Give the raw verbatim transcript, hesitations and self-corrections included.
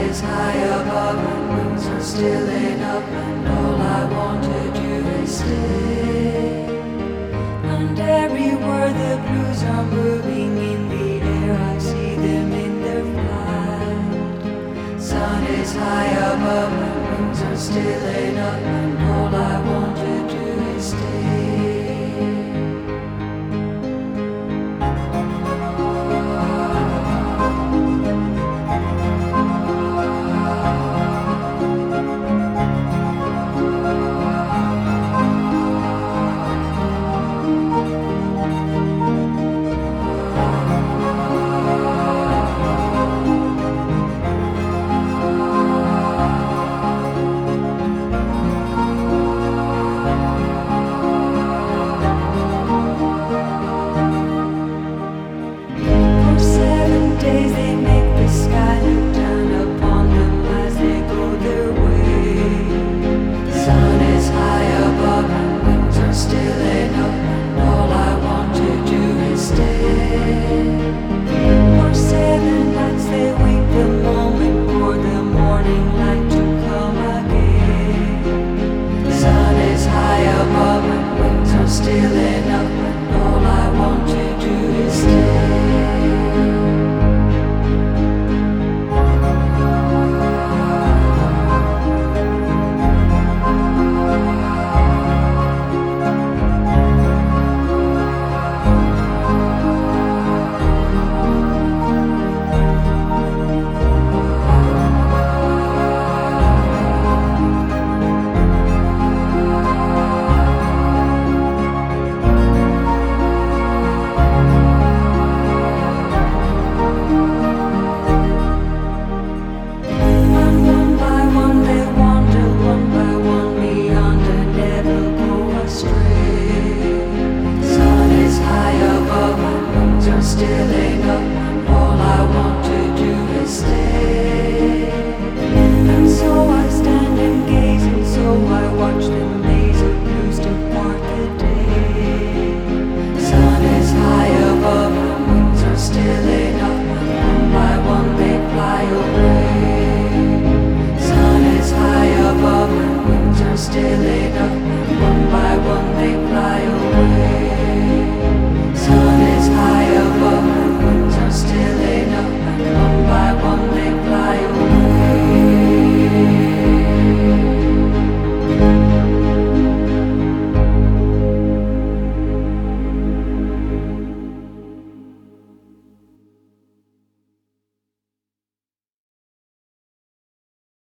is high above and wings are still enough, and all I want to do is stay. And everywhere the blues are moving in the air, I see them in their flight. Sun is high above and wings are still enough, and all I want to do is stay. Still enough, and all I want to do is stay. Still enough, and all I want to do is stay.